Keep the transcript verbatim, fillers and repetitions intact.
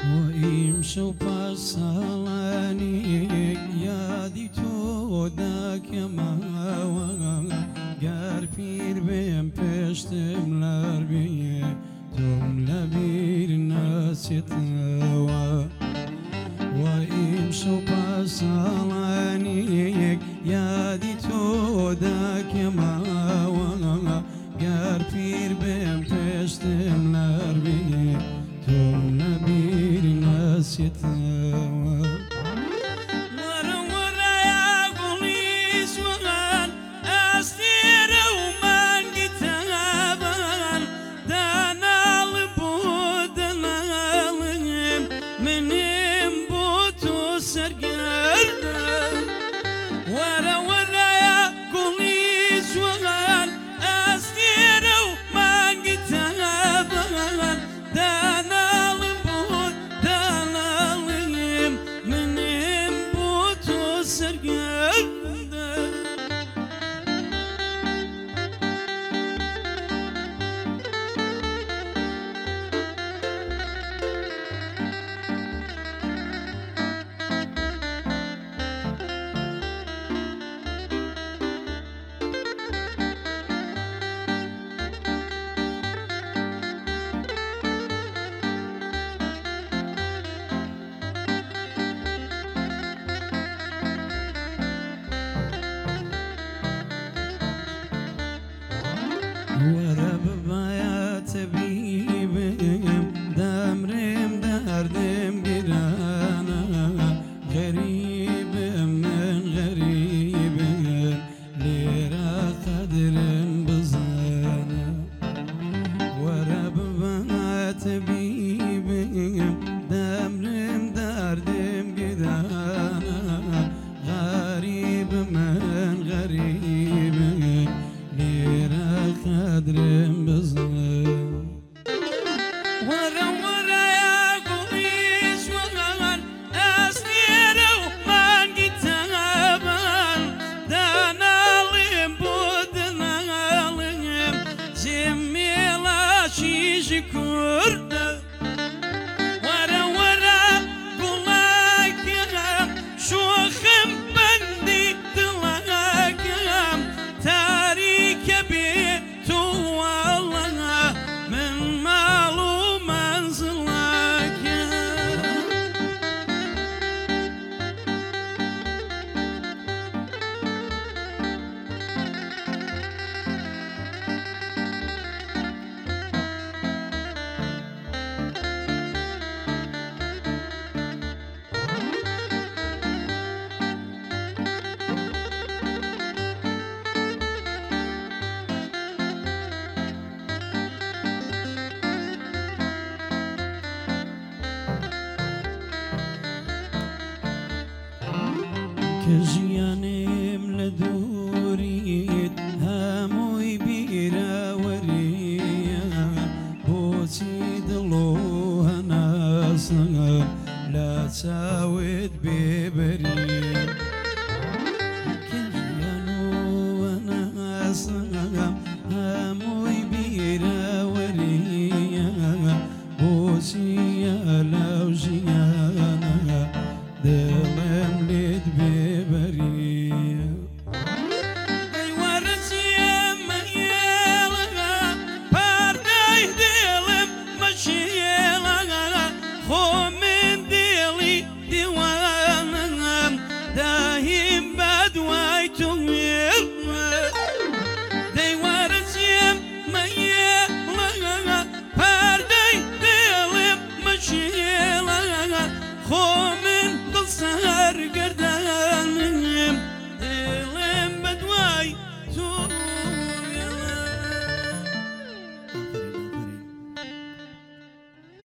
وإمشوا بصلاني يادي تودك ما قاربير بين بشتم لربي توم لبير الناس يتوا وإمشوا بصلاني يادي تودك ما قاربير بين بشتم لربي توم لبير الناس يتوا ورا ورا يا قوليس وغان أستير ومن كتابان دانا لبود العالم منهم بوتو سرقان ورا ورا يا قوليس وغان أستير ومن كتابان دانا ورب بايا تبيبم دمرم دردم جرانا غريب من غريب ليرا قدرم بزانا ورب بايا تبيبم دمرم دردم جرانا غريب من غريب ليرا قدرم بزن ورا ورا يا قويس وغان أستير ومن كتابان دانا لبودنا لهم جميلا شيشكور ورا ورا قلاك شوخم بندي دلاك تاريك بيتو والله من مالو منزلك كجيانم لدوريت هموي بيرا وريا بوسي دلوها ناسا لا تساوت ببريا